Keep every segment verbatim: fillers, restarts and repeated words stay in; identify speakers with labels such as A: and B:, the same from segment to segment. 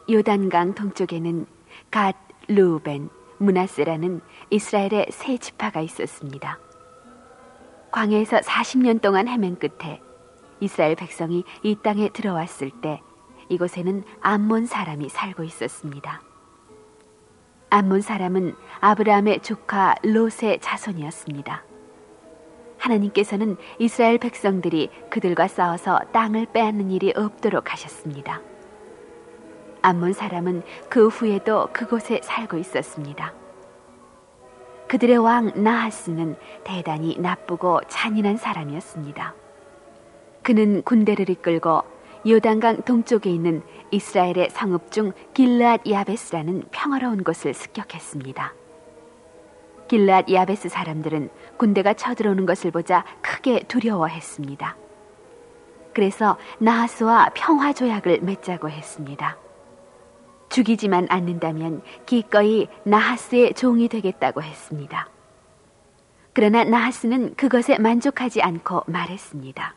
A: 요단강 동쪽에는 갓, 르우벤, 므낫세라는 이스라엘의 세 지파가 있었습니다. 광야에서 사십 년 동안 헤맨 끝에 이스라엘 백성이 이 땅에 들어왔을 때 이곳에는 암몬 사람이 살고 있었습니다. 암몬 사람은 아브라함의 조카 롯의 자손이었습니다. 하나님께서는 이스라엘 백성들이 그들과 싸워서 땅을 빼앗는 일이 없도록 하셨습니다. 암몬 사람은 그 후에도 그곳에 살고 있었습니다. 그들의 왕 나하스는 대단히 나쁘고 잔인한 사람이었습니다. 그는 군대를 이끌고 요단강 동쪽에 있는 이스라엘의 성읍 중 길르앗 야베스라는 평화로운 곳을 습격했습니다. 길르앗 야베스 사람들은 군대가 쳐들어오는 것을 보자 크게 두려워했습니다. 그래서 나하스와 평화 조약을 맺자고 했습니다. 죽이지만 않는다면 기꺼이 나하스의 종이 되겠다고 했습니다. 그러나 나하스는 그것에 만족하지 않고 말했습니다.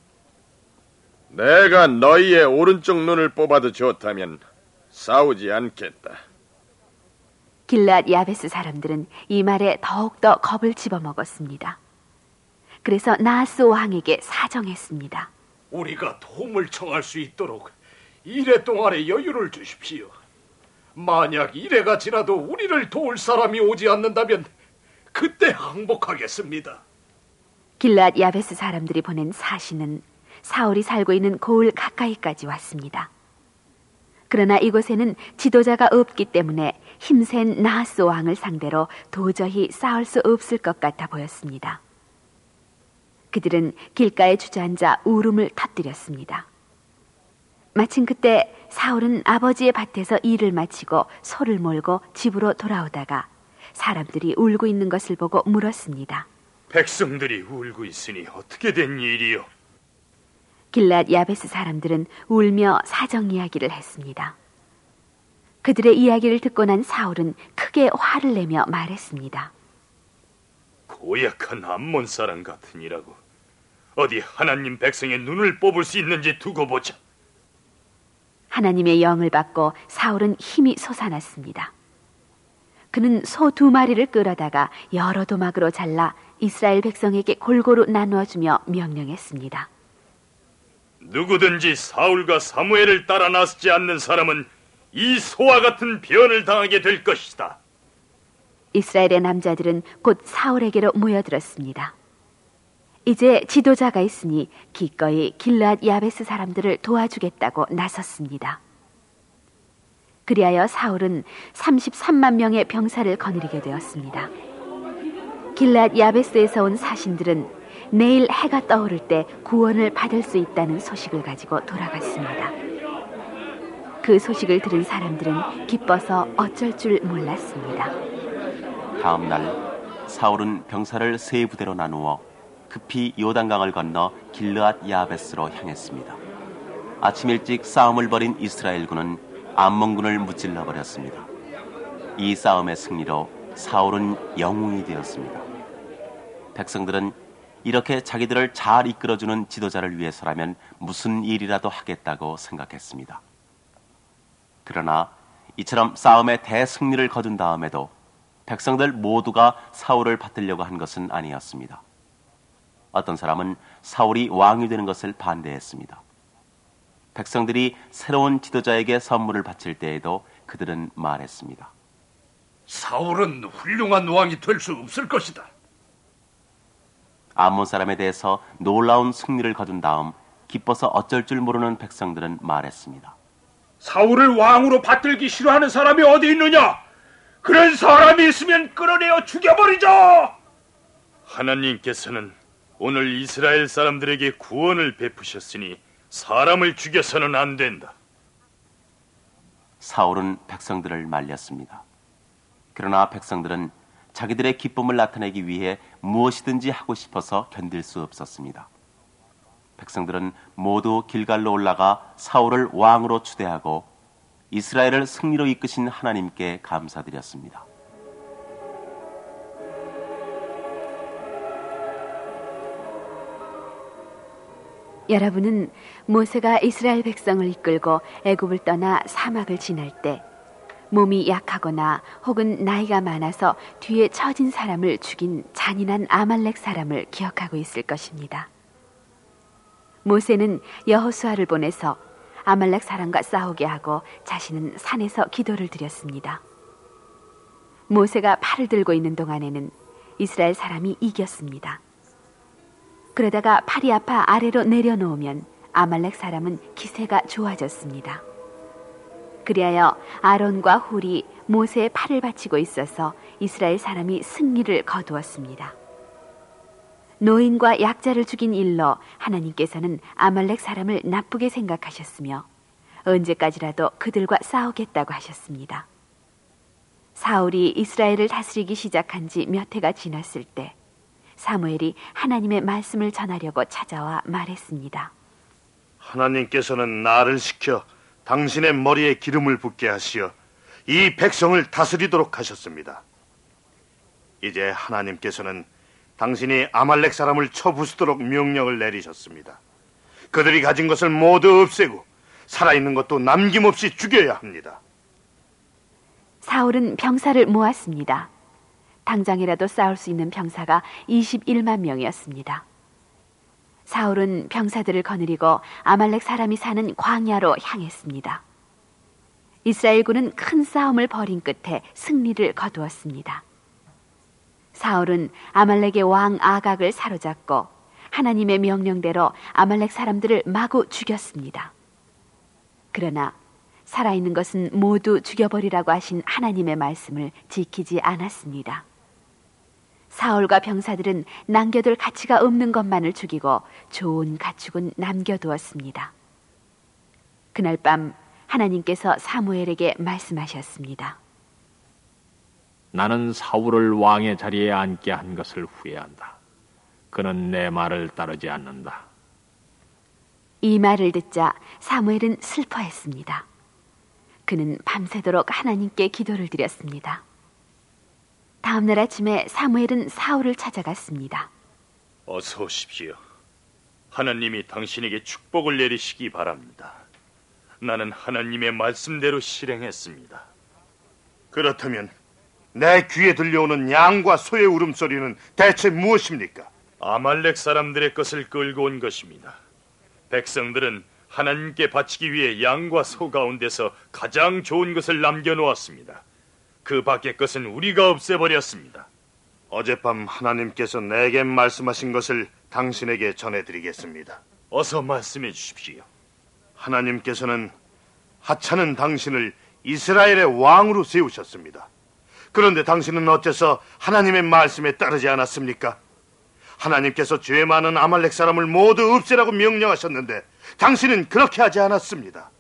B: 내가 너희의 오른쪽 눈을 뽑아도 좋다면 싸우지 않겠다.
A: 길르앗 야베스 사람들은 이 말에 더욱더 겁을 집어먹었습니다. 그래서 나하스 왕에게 사정했습니다.
C: 우리가 도움을 청할 수 있도록 이래 동안의 여유를 주십시오. 만약 이래가 지나도 우리를 도울 사람이 오지 않는다면 그때 항복하겠습니다.
A: 길르앗 야베스 사람들이 보낸 사신은 사울이 살고 있는 고을 가까이까지 왔습니다. 그러나 이곳에는 지도자가 없기 때문에 힘센 나하스 왕을 상대로 도저히 싸울 수 없을 것 같아 보였습니다. 그들은 길가에 주저앉아 울음을 터뜨렸습니다. 마침 그때 사울은 아버지의 밭에서 일을 마치고 소를 몰고 집으로 돌아오다가 사람들이 울고 있는 것을 보고 물었습니다.
D: 백성들이 울고 있으니 어떻게 된 일이요?
A: 길르앗 야베스 사람들은 울며 사정 이야기를 했습니다. 그들의 이야기를 듣고 난 사울은 크게 화를 내며 말했습니다.
D: 고약한 암몬 사람 같으니라고. 어디 하나님 백성의 눈을 뽑을 수 있는지 두고 보자.
A: 하나님의 영을 받고 사울은 힘이 솟아났습니다. 그는 소 두 마리를 끌어다가 여러 도막으로 잘라 이스라엘 백성에게 골고루 나누어주며 명령했습니다.
D: 누구든지 사울과 사무엘을 따라 나서지 않는 사람은 이 소와 같은 변을 당하게 될 것이다.
A: 이스라엘의 남자들은 곧 사울에게로 모여들었습니다. 이제 지도자가 있으니 기꺼이 길르앗 야베스 사람들을 도와주겠다고 나섰습니다. 그리하여 사울은 삼십삼만 명의 병사를 거느리게 되었습니다. 길르앗 야베스에서 온 사신들은 내일 해가 떠오를 때 구원을 받을 수 있다는 소식을 가지고 돌아갔습니다. 그 소식을 들은 사람들은 기뻐서 어쩔 줄 몰랐습니다.
E: 다음 날 사울은 병사를 세 부대로 나누어 급히 요단강을 건너 길르앗 야베스로 향했습니다. 아침 일찍 싸움을 벌인 이스라엘군은 암몬군을 무찔러 버렸습니다. 이 싸움의 승리로 사울은 영웅이 되었습니다. 백성들은 이렇게 자기들을 잘 이끌어주는 지도자를 위해서라면 무슨 일이라도 하겠다고 생각했습니다. 그러나 이처럼 싸움의 대승리를 거둔 다음에도 백성들 모두가 사울을 받들려고 한 것은 아니었습니다. 어떤 사람은 사울이 왕이 되는 것을 반대했습니다. 백성들이 새로운 지도자에게 선물을 바칠 때에도 그들은 말했습니다.
C: 사울은 훌륭한 왕이 될 수 없을 것이다.
E: 암몬 사람에 대해서 놀라운 승리를 거둔 다음 기뻐서 어쩔 줄 모르는 백성들은 말했습니다.
C: 사울을 왕으로 받들기 싫어하는 사람이 어디 있느냐? 그런 사람이 있으면 끌어내어 죽여버리자.
D: 하나님께서는 오늘 이스라엘 사람들에게 구원을 베푸셨으니 사람을 죽여서는 안 된다.
E: 사울은 백성들을 말렸습니다. 그러나 백성들은 자기들의 기쁨을 나타내기 위해 무엇이든지 하고 싶어서 견딜 수 없었습니다. 백성들은 모두 길갈로 올라가 사울을 왕으로 추대하고 이스라엘을 승리로 이끄신 하나님께 감사드렸습니다.
A: 여러분은 모세가 이스라엘 백성을 이끌고 애굽을 떠나 사막을 지날 때 몸이 약하거나 혹은 나이가 많아서 뒤에 처진 사람을 죽인 잔인한 아말렉 사람을 기억하고 있을 것입니다. 모세는 여호수아를 보내서 아말렉 사람과 싸우게 하고 자신은 산에서 기도를 드렸습니다. 모세가 팔을 들고 있는 동안에는 이스라엘 사람이 이겼습니다. 그러다가 팔이 아파 아래로 내려놓으면 아말렉 사람은 기세가 좋아졌습니다. 그리하여 아론과 훌이 모세의 팔을 받치고 있어서 이스라엘 사람이 승리를 거두었습니다. 노인과 약자를 죽인 일로 하나님께서는 아말렉 사람을 나쁘게 생각하셨으며 언제까지라도 그들과 싸우겠다고 하셨습니다. 사울이 이스라엘을 다스리기 시작한 지 몇 해가 지났을 때 사무엘이 하나님의 말씀을 전하려고 찾아와 말했습니다.
F: 하나님께서는 나를 시켜 당신의 머리에 기름을 붓게 하시어 이 백성을 다스리도록 하셨습니다. 이제 하나님께서는 당신이 아말렉 사람을 쳐부수도록 명령을 내리셨습니다. 그들이 가진 것을 모두 없애고 살아있는 것도 남김없이 죽여야 합니다.
A: 사울은 병사를 모았습니다. 당장이라도 싸울 수 있는 병사가 이십일만 명이었습니다. 사울은 병사들을 거느리고 아말렉 사람이 사는 광야로 향했습니다. 이스라엘군은 큰 싸움을 벌인 끝에 승리를 거두었습니다. 사울은 아말렉의 왕 아각을 사로잡고 하나님의 명령대로 아말렉 사람들을 마구 죽였습니다. 그러나 살아있는 것은 모두 죽여버리라고 하신 하나님의 말씀을 지키지 않았습니다. 사울과 병사들은 남겨둘 가치가 없는 것만을 죽이고 좋은 가축은 남겨두었습니다. 그날 밤 하나님께서 사무엘에게 말씀하셨습니다.
G: 나는 사울을 왕의 자리에 앉게 한 것을 후회한다. 그는 내 말을 따르지 않는다.
A: 이 말을 듣자 사무엘은 슬퍼했습니다. 그는 밤새도록 하나님께 기도를 드렸습니다. 다음 날 아침에 사무엘은 사울을 찾아갔습니다.
D: 어서 오십시오. 하나님이 당신에게 축복을 내리시기 바랍니다. 나는 하나님의 말씀대로 실행했습니다.
F: 그렇다면 내 귀에 들려오는 양과 소의 울음소리는 대체 무엇입니까?
D: 아말렉 사람들의 것을 끌고 온 것입니다. 백성들은 하나님께 바치기 위해 양과 소 가운데서 가장 좋은 것을 남겨놓았습니다. 그 밖의 것은 우리가 없애버렸습니다.
F: 어젯밤 하나님께서 내게 말씀하신 것을 당신에게 전해드리겠습니다.
D: 어서 말씀해 주십시오.
F: 하나님께서는 하찮은 당신을 이스라엘의 왕으로 세우셨습니다. 그런데 당신은 어째서 하나님의 말씀에 따르지 않았습니까? 하나님께서 죄 많은 아말렉 사람을 모두 없애라고 명령하셨는데 당신은 그렇게 하지 않았습니다.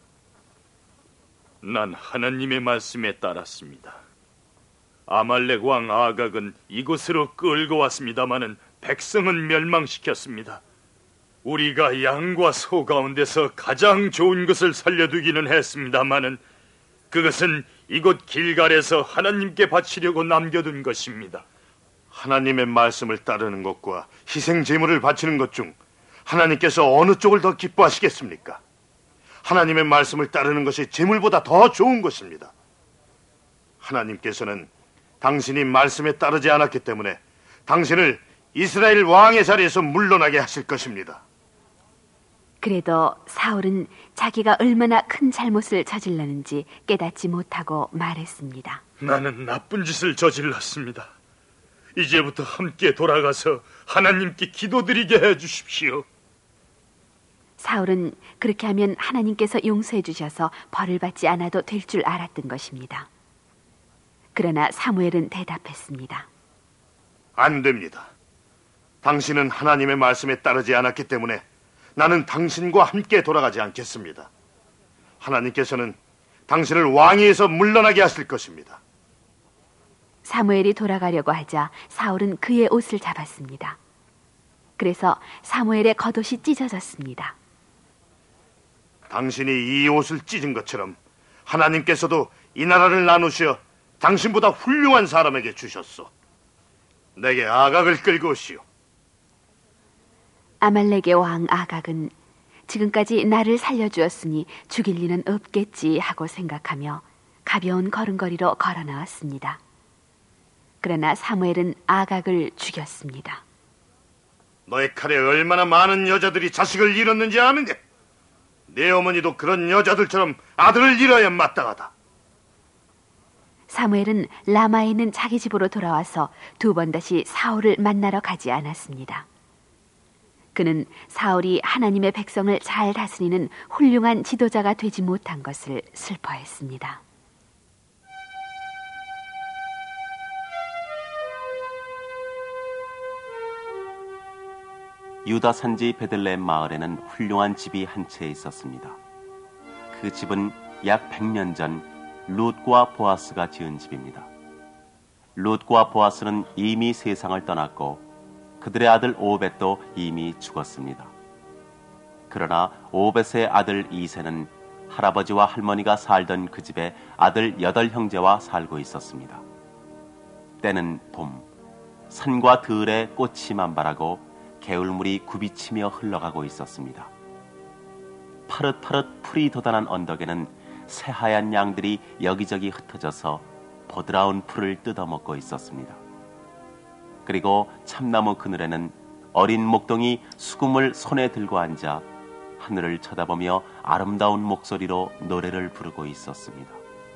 D: 난 하나님의 말씀에 따랐습니다. 아말렉 왕 아각은 이곳으로 끌고 왔습니다마는 백성은 멸망시켰습니다. 우리가 양과 소 가운데서 가장 좋은 것을 살려두기는 했습니다마는 그것은 이곳 길갈에서 하나님께 바치려고 남겨둔 것입니다.
F: 하나님의 말씀을 따르는 것과 희생 제물을 바치는 것 중 하나님께서 어느 쪽을 더 기뻐하시겠습니까? 하나님의 말씀을 따르는 것이 제물보다 더 좋은 것입니다. 하나님께서는 당신이 말씀에 따르지 않았기 때문에 당신을 이스라엘 왕의 자리에서 물러나게 하실 것입니다.
A: 그래도 사울은 자기가 얼마나 큰 잘못을 저질렀는지 깨닫지 못하고 말했습니다.
D: 나는 나쁜 짓을 저질렀습니다. 이제부터 함께 돌아가서 하나님께 기도드리게 해주십시오.
A: 사울은 그렇게 하면 하나님께서 용서해 주셔서 벌을 받지 않아도 될 줄 알았던 것입니다. 그러나 사무엘은 대답했습니다.
F: 안 됩니다. 당신은 하나님의 말씀에 따르지 않았기 때문에 나는 당신과 함께 돌아가지 않겠습니다. 하나님께서는 당신을 왕위에서 물러나게 하실 것입니다.
A: 사무엘이 돌아가려고 하자 사울은 그의 옷을 잡았습니다. 그래서 사무엘의 겉옷이 찢어졌습니다.
F: 당신이 이 옷을 찢은 것처럼 하나님께서도 이 나라를 나누시어 당신보다 훌륭한 사람에게 주셨소. 내게 아각을 끌고 오시오.
A: 아말렉의 왕 아각은 지금까지 나를 살려주었으니 죽일 리는 없겠지 하고 생각하며 가벼운 걸음걸이로 걸어 나왔습니다. 그러나 사무엘은 아각을 죽였습니다.
F: 너의 칼에 얼마나 많은 여자들이 자식을 잃었는지 아느냐? 내 어머니도 그런 여자들처럼 아들을 잃어야 마땅하다.
A: 사무엘은 라마에 있는 자기 집으로 돌아와서 두 번 다시 사울을 만나러 가지 않았습니다. 그는 사울이 하나님의 백성을 잘 다스리는 훌륭한 지도자가 되지 못한 것을 슬퍼했습니다.
E: 유다 산지 베들레헴 마을에는 훌륭한 집이 한 채 있었습니다. 그 집은 약 백 년 전 룻과 보아스가 지은 집입니다. 룻과 보아스는 이미 세상을 떠났고 그들의 아들 오벳도 이미 죽었습니다. 그러나 오벳의 아들 이새는 할아버지와 할머니가 살던 그 집에 아들 여덟 형제와 살고 있었습니다. 때는 봄, 산과 들에 꽃이 만발하고 개울물이 굽이치며 흘러가고 있었습니다. 파릇파릇 풀이 돋아난 언덕에는 새하얀 양들이 여기저기 흩어져서 보드라운 풀을 뜯어먹고 있었습니다. 그리고 참나무 그늘에는 어린 목동이 수금을 손에 들고 앉아 하늘을 쳐다보며 아름다운 목소리로 노래를 부르고 있었습니다.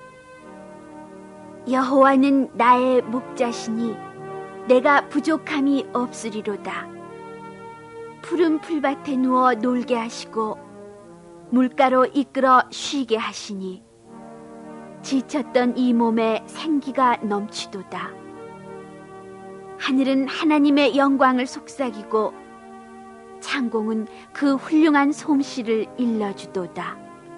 H: 여호와는 나의 목자시니 내가 부족함이 없으리로다. 푸른 풀밭에 누워 놀게 하시고 물가로 이끌어 쉬게 하시니 지쳤던 이 몸에 생기가 넘치도다. 하늘은 하나님의 영광을 속삭이고 창공은 그 훌륭한 솜씨를 일러주도다.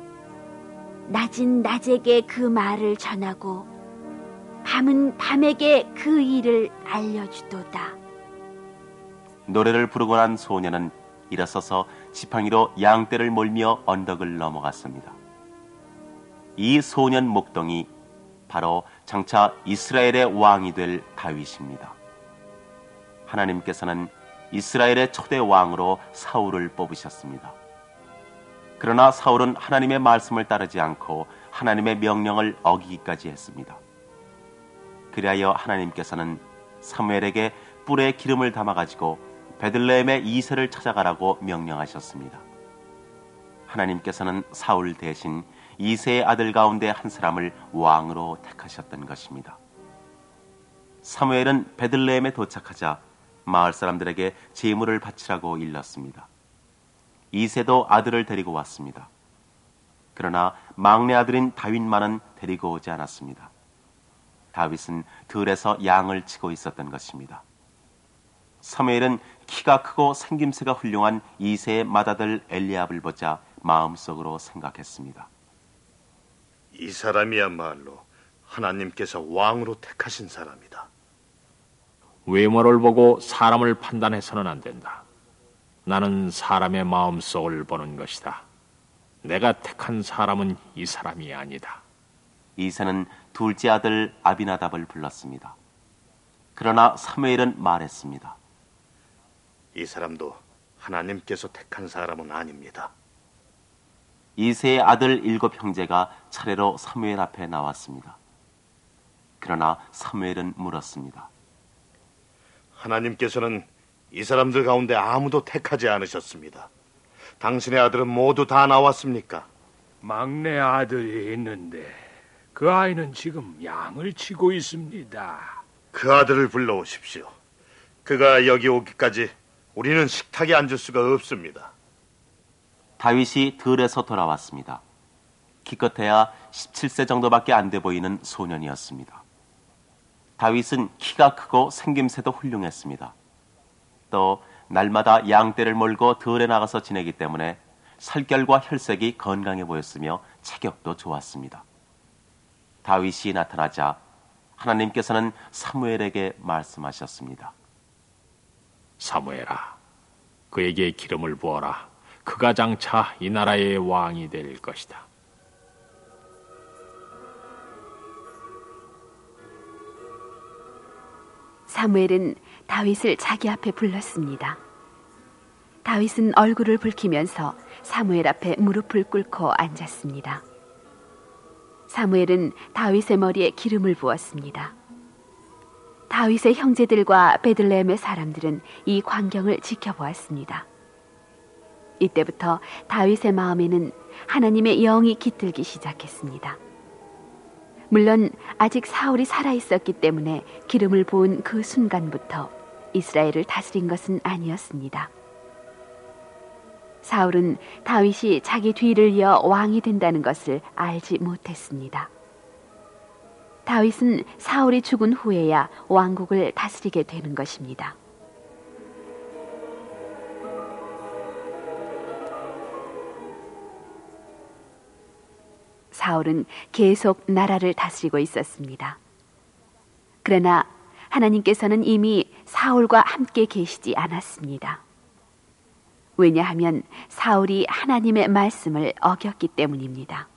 H: 낮은 낮에게 그 말을 전하고 밤은 밤에게 그 일을 알려주도다.
E: 노래를 부르고 난 소년은 일어서서 지팡이로 양떼를 몰며 언덕을 넘어갔습니다. 이 소년 목동이 바로 장차 이스라엘의 왕이 될 다윗입니다. 하나님께서는 이스라엘의 초대 왕으로 사울을 뽑으셨습니다. 그러나 사울은 하나님의 말씀을 따르지 않고 하나님의 명령을 어기기까지 했습니다. 그리하여 하나님께서는 사무엘에게 뿔에 기름을 담아가지고 베들레헴의 이새를 찾아가라고 명령하셨습니다. 하나님께서는 사울 대신 이새의 아들 가운데 한 사람을 왕으로 택하셨던 것입니다. 사무엘은 베들레헴에 도착하자 마을 사람들에게 제물을 바치라고 일렀습니다. 이새도 아들을 데리고 왔습니다. 그러나 막내 아들인 다윗만은 데리고 오지 않았습니다. 다윗은 들에서 양을 치고 있었던 것입니다. 사무엘은 키가 크고 생김새가 훌륭한 이새의 맏아들 엘리압을 보자 마음속으로 생각했습니다.
F: 이 사람이야말로 하나님께서 왕으로 택하신 사람이다.
G: 외모를 보고 사람을 판단해서는 안 된다. 나는 사람의 마음속을 보는 것이다. 내가 택한 사람은 이 사람이 아니다.
E: 이새는 둘째 아들 아비나답을 불렀습니다. 그러나 사무엘은 말했습니다.
F: 이 사람도 하나님께서 택한 사람은 아닙니다.
E: 이새의 아들 일곱 형제가 차례로 사무엘 앞에 나왔습니다. 그러나 사무엘은 물었습니다.
F: 하나님께서는 이 사람들 가운데 아무도 택하지 않으셨습니다. 당신의 아들은 모두 다 나왔습니까?
I: 막내 아들이 있는데 그 아이는 지금 양을 치고 있습니다.
F: 그 아들을 불러오십시오. 그가 여기 오기까지 우리는 식탁에 앉을 수가 없습니다.
E: 다윗이 들에서 돌아왔습니다. 기껏해야 십칠 세 정도밖에 안 돼 보이는 소년이었습니다. 다윗은 키가 크고 생김새도 훌륭했습니다. 또 날마다 양떼를 몰고 들에 나가서 지내기 때문에 살결과 혈색이 건강해 보였으며 체격도 좋았습니다. 다윗이 나타나자 하나님께서는 사무엘에게 말씀하셨습니다.
G: 사무엘아, 그에게 기름을 부어라. 그가 장차 이 나라의 왕이 될 것이다.
A: 사무엘은 다윗을 자기 앞에 불렀습니다. 다윗은 얼굴을 붉히면서 사무엘 앞에 무릎을 꿇고 앉았습니다. 사무엘은 다윗의 머리에 기름을 부었습니다. 다윗의 형제들과 베들레헴의 사람들은 이 광경을 지켜보았습니다. 이때부터 다윗의 마음에는 하나님의 영이 깃들기 시작했습니다. 물론 아직 사울이 살아있었기 때문에 기름을 부은 그 순간부터 이스라엘을 다스린 것은 아니었습니다. 사울은 다윗이 자기 뒤를 이어 왕이 된다는 것을 알지 못했습니다. 다윗은 사울이 죽은 후에야 왕국을 다스리게 되는 것입니다. 사울은 계속 나라를 다스리고 있었습니다. 그러나 하나님께서는 이미 사울과 함께 계시지 않았습니다. 왜냐하면 사울이 하나님의 말씀을 어겼기 때문입니다.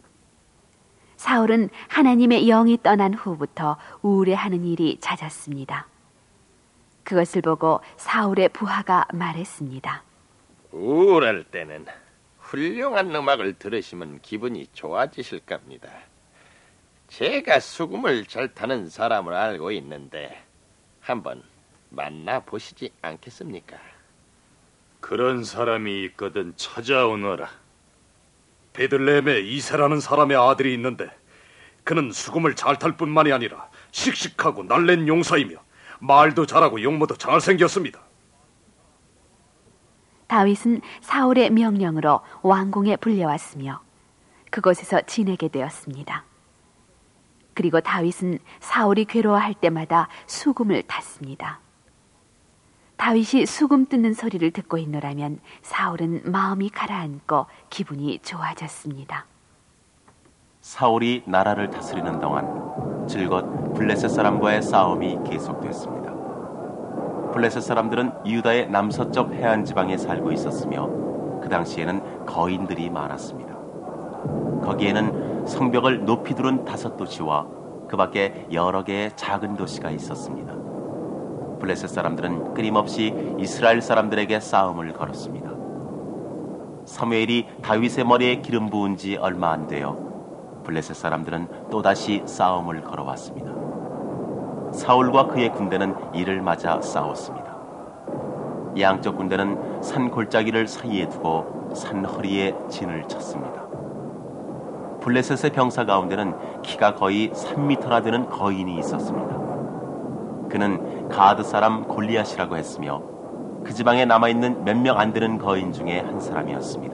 A: 사울은 하나님의 영이 떠난 후부터 우울해하는 일이 잦았습니다. 그것을 보고 사울의 부하가 말했습니다.
B: 우울할 때는 훌륭한 음악을 들으시면 기분이 좋아지실 겁니다. 제가 수금을 잘 타는 사람을 알고 있는데 한번 만나보시지 않겠습니까?
D: 그런 사람이 있거든 찾아오너라.
C: 베들레헴에 이세라는 사람의 아들이 있는데 그는 수금을 잘 탈 뿐만이 아니라 씩씩하고 날랜 용사이며 말도 잘하고 용모도 잘생겼습니다.
A: 다윗은 사울의 명령으로 왕궁에 불려왔으며 그곳에서 지내게 되었습니다. 그리고 다윗은 사울이 괴로워할 때마다 수금을 탔습니다. 다윗이 수금 뜯는 소리를 듣고 있노라면 사울은 마음이 가라앉고 기분이 좋아졌습니다.
E: 사울이 나라를 다스리는 동안 즐겁 블레셋 사람과의 싸움이 계속됐습니다. 블레셋 사람들은 유다의 남서쪽 해안 지방에 살고 있었으며 그 당시에는 거인들이 많았습니다. 거기에는 성벽을 높이 두른 다섯 도시와 그 밖에 여러 개의 작은 도시가 있었습니다. 블레셋 사람들은 끊임없이 이스라엘 사람들에게 싸움을 걸었습니다. 사무엘이 다윗의 머리에 기름 부은 지 얼마 안 되어 블레셋 사람들은 또다시 싸움을 걸어왔습니다. 사울과 그의 군대는 이를 맞아 싸웠습니다. 양쪽 군대는 산 골짜기를 사이에 두고 산 허리에 진을 쳤습니다. 블레셋의 병사 가운데는 키가 거의 삼 미터나 되는 거인이 있었습니다. 그는 가드 사람 골리앗이라고 했으며 그 지방에 남아있는 몇 명 안 되는 거인 중에 한 사람이었습니다.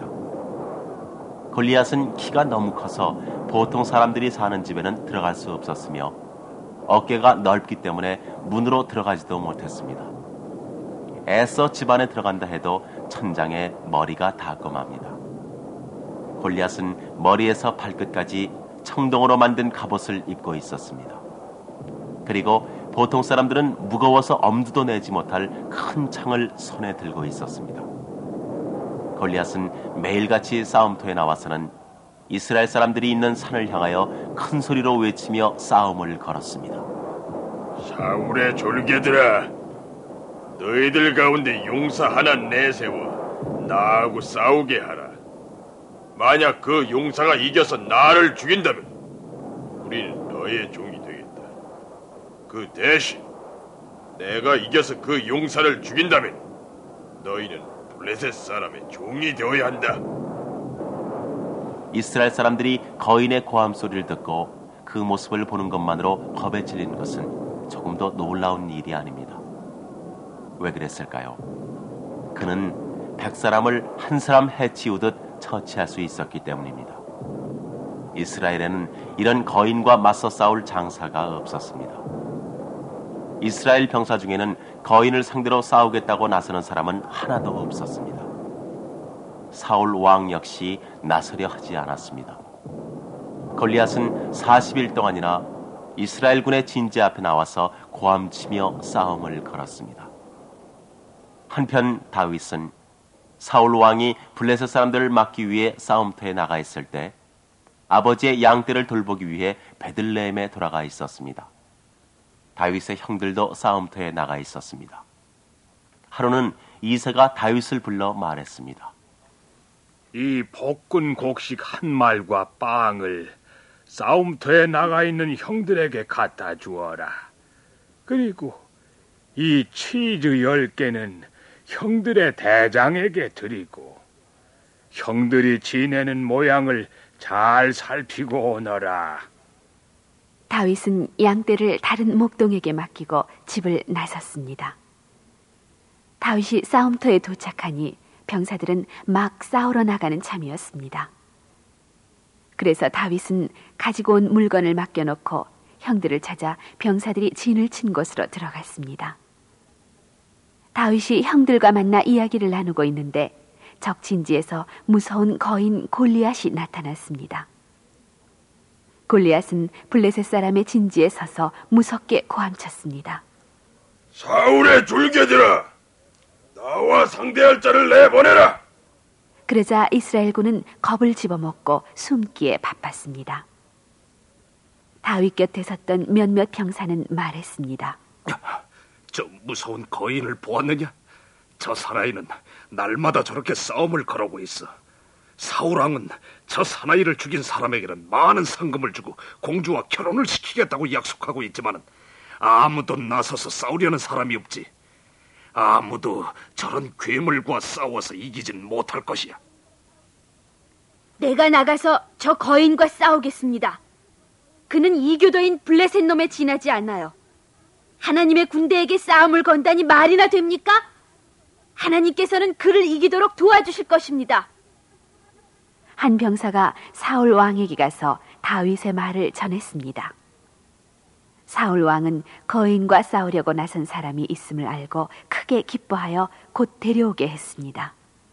E: 골리앗은 키가 너무 커서 보통 사람들이 사는 집에는 들어갈 수 없었으며 어깨가 넓기 때문에 문으로 들어가지도 못했습니다. 애써 집 안에 들어간다 해도 천장에 머리가 닿고 맙니다. 골리앗은 머리에서 발끝까지 청동으로 만든 갑옷을 입고 있었습니다. 그리고 보통 사람들은 무거워서 엄두도 내지 못할 큰 창을 손에 들고 있었습니다. 골리앗은 매일같이 싸움터에 나와서는 이스라엘 사람들이 있는 산을 향하여 큰 소리로 외치며 싸움을 걸었습니다.
B: 사울의 졸개들아, 너희들 가운데 용사 하나 내세워 나하고 싸우게 하라. 만약 그 용사가 이겨서 나를 죽인다면 우리는 너의 종이 되겠다. 그 대신 내가 이겨서 그 용사를 죽인다면 너희는 블레셋 사람의 종이 되어야 한다.
E: 이스라엘 사람들이 거인의 고함 소리를 듣고 그 모습을 보는 것만으로 겁에 질린 것은 조금도 놀라운 일이 아닙니다. 왜 그랬을까요? 그는 백 사람을 한 사람 해치우듯 처치할 수 있었기 때문입니다. 이스라엘에는 이런 거인과 맞서 싸울 장사가 없었습니다. 이스라엘 병사 중에는 거인을 상대로 싸우겠다고 나서는 사람은 하나도 없었습니다. 사울 왕 역시 나서려 하지 않았습니다. 골리앗은 사십 일 동안이나 이스라엘 군의 진지 앞에 나와서 고함치며 싸움을 걸었습니다. 한편 다윗은 사울 왕이 블레셋 사람들을 막기 위해 싸움터에 나가 있을 때 아버지의 양떼를 돌보기 위해 베들레헴에 돌아가 있었습니다. 다윗의 형들도 싸움터에 나가 있었습니다. 하루는 이새가 다윗을 불러 말했습니다.
I: 이 볶은 곡식 한 말과 빵을 싸움터에 나가 있는 형들에게 갖다 주어라. 그리고 이 치즈 열 개는 형들의 대장에게 드리고 형들이 지내는 모양을 잘 살피고 오너라.
A: 다윗은 양떼를 다른 목동에게 맡기고 집을 나섰습니다. 다윗이 싸움터에 도착하니 병사들은 막 싸우러 나가는 참이었습니다. 그래서 다윗은 가지고 온 물건을 맡겨놓고 형들을 찾아 병사들이 진을 친 곳으로 들어갔습니다. 다윗이 형들과 만나 이야기를 나누고 있는데 적진지에서 무서운 거인 골리앗이 나타났습니다. 골리앗은 블레셋 사람의 진지에 서서 무섭게 고함쳤습니다.
B: 사울의 줄개들아, 나와 상대할 자를 내보내라.
A: 그러자 이스라엘군은 겁을 집어먹고 숨기에 바빴습니다. 다윗 곁에 섰던 몇몇 병사는 말했습니다.
C: 저 무서운 거인을 보았느냐? 저 사나이는 날마다 저렇게 싸움을 걸어오고 있어. 사울왕은 저 사나이를 죽인 사람에게는 많은 상금을 주고 공주와 결혼을 시키겠다고 약속하고 있지만 아무도 나서서 싸우려는 사람이 없지. 아무도 저런 괴물과 싸워서 이기진 못할 것이야.
H: 내가 나가서 저 거인과 싸우겠습니다. 그는 이교도인 블레셋 놈에 지나지 않아요. 하나님의 군대에게 싸움을 건다니 말이나 됩니까? 하나님께서는 그를 이기도록 도와주실 것입니다.
A: 한 병사가 사울 왕에게 가서 다윗의 말을 전했습니다. 사울 왕은 거인과 싸우려고 나선 사람이 있음을 알고 크게 기뻐하여 곧 데려오게 했습니다.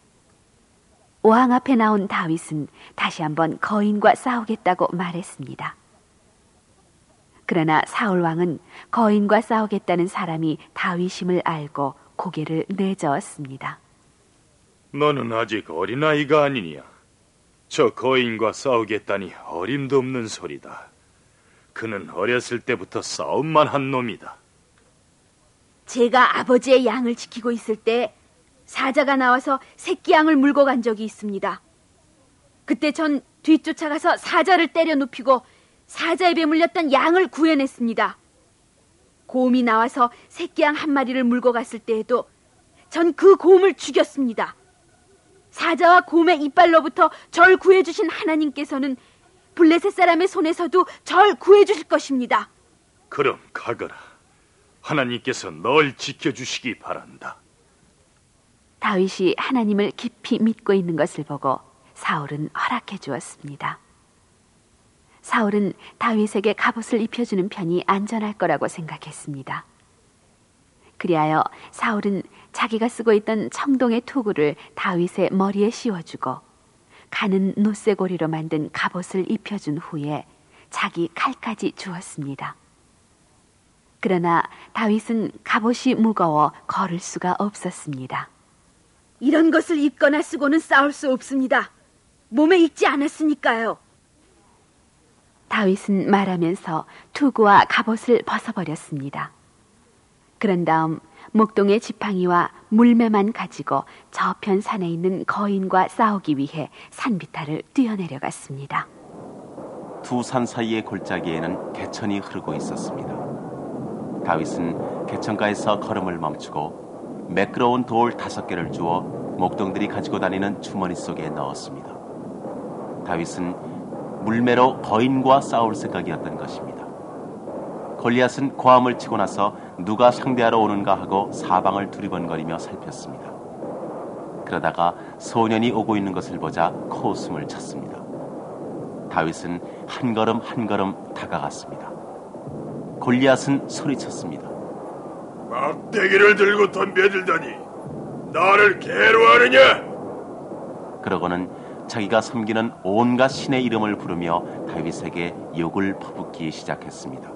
A: 왕 앞에 나온 다윗은 다시 한번 거인과 싸우겠다고 말했습니다. 그러나 사울 왕은 거인과 싸우겠다는 사람이 다윗임을 알고 고개를 내저었습니다.
D: 너는 아직 어린아이가 아니냐? 저 거인과 싸우겠다니 어림도 없는 소리다. 그는 어렸을 때부터 싸움만 한 놈이다.
H: 제가 아버지의 양을 지키고 있을 때 사자가 나와서 새끼 양을 물고 간 적이 있습니다. 그때 전 뒤쫓아가서 사자를 때려 눕히고 사자에 배물렸던 양을 구해냈습니다. 곰이 나와서 새끼 양 한 마리를 물고 갔을 때에도 전 그 곰을 죽였습니다. 사자와 곰의 이빨로부터 절 구해주신 하나님께서는 블레셋 사람의 손에서도 절 구해주실 것입니다.
D: 그럼 가거라. 하나님께서 널 지켜주시기 바란다.
A: 다윗이 하나님을 깊이 믿고 있는 것을 보고 사울은 허락해 주었습니다. 사울은 다윗에게 갑옷을 입혀주는 편이 안전할 거라고 생각했습니다. 그리하여 사울은 자기가 쓰고 있던 청동의 투구를 다윗의 머리에 씌워주고 가는 노쇠고리로 만든 갑옷을 입혀준 후에 자기 칼까지 주었습니다. 그러나 다윗은 갑옷이 무거워 걸을 수가 없었습니다.
H: 이런 것을 입거나 쓰고는 싸울 수 없습니다. 몸에 익지 않았으니까요.
A: 다윗은 말하면서 투구와 갑옷을 벗어버렸습니다. 그런 다음 목동의 지팡이와 물매만 가지고 저편 산에 있는 거인과 싸우기 위해 산비탈을 뛰어내려갔습니다.
E: 두 산 사이의 골짜기에는 개천이 흐르고 있었습니다. 다윗은 개천가에서 걸음을 멈추고 매끄러운 돌 다섯 개를 주워 목동들이 가지고 다니는 주머니 속에 넣었습니다. 다윗은 물매로 거인과 싸울 생각이었던 것입니다. 골리앗은 고함을 치고 나서 누가 상대하러 오는가 하고 사방을 두리번거리며 살폈습니다. 그러다가 소년이 오고 있는 것을 보자 코웃음을 쳤습니다. 다윗은 한 걸음 한 걸음 다가갔습니다. 골리앗은 소리쳤습니다.
B: 막대기를 들고 덤벼들다니 나를 괴로워하느냐?
E: 그러고는 자기가 섬기는 온갖 신의 이름을 부르며 다윗에게 욕을 퍼붓기 시작했습니다.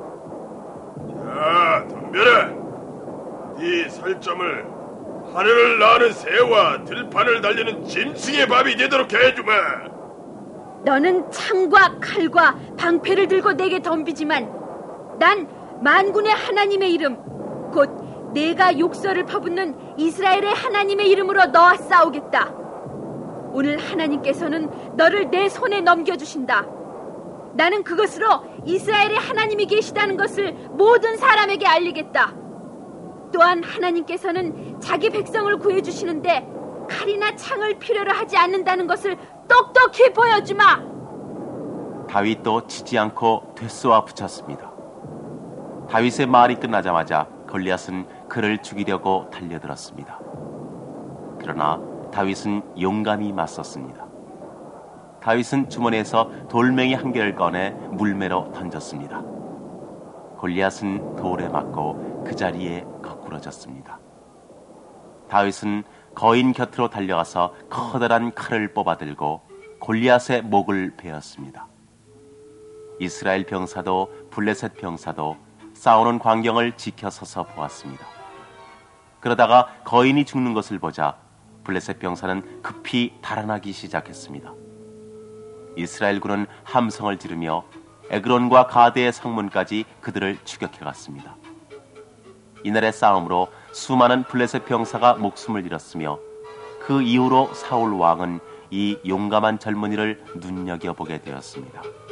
B: 자, 덤벼라. 네 살점을 하늘을 나는 새와 들판을 달리는 짐승의 밥이 되도록 해주마.
H: 너는 창과 칼과 방패를 들고 내게 덤비지만 난 만군의 하나님의 이름 곧 내가 욕설을 퍼붓는 이스라엘의 하나님의 이름으로 너와 싸우겠다. 오늘 하나님께서는 너를 내 손에 넘겨주신다. 나는 그것으로 이스라엘의 하나님이 계시다는 것을 모든 사람에게 알리겠다. 또한 하나님께서는 자기 백성을 구해주시는데 칼이나 창을 필요로 하지 않는다는 것을 똑똑히 보여주마.
E: 다윗도 치지 않고 되쏘아 붙였습니다. 다윗의 말이 끝나자마자 골리앗은 그를 죽이려고 달려들었습니다. 그러나 다윗은 용감히 맞섰습니다. 다윗은 주머니에서 돌멩이 한 개를 꺼내 물매로 던졌습니다. 골리앗은 돌에 맞고 그 자리에 거꾸러졌습니다. 다윗은 거인 곁으로 달려가서 커다란 칼을 뽑아들고 골리앗의 목을 베었습니다. 이스라엘 병사도 블레셋 병사도 싸우는 광경을 지켜서서 보았습니다. 그러다가 거인이 죽는 것을 보자 블레셋 병사는 급히 달아나기 시작했습니다. 이스라엘군은 함성을 지르며 에그론과 가드의 성문까지 그들을 추격해갔습니다. 이날의 싸움으로 수많은 블레셋 병사가 목숨을 잃었으며 그 이후로 사울 왕은 이 용감한 젊은이를 눈여겨보게 되었습니다.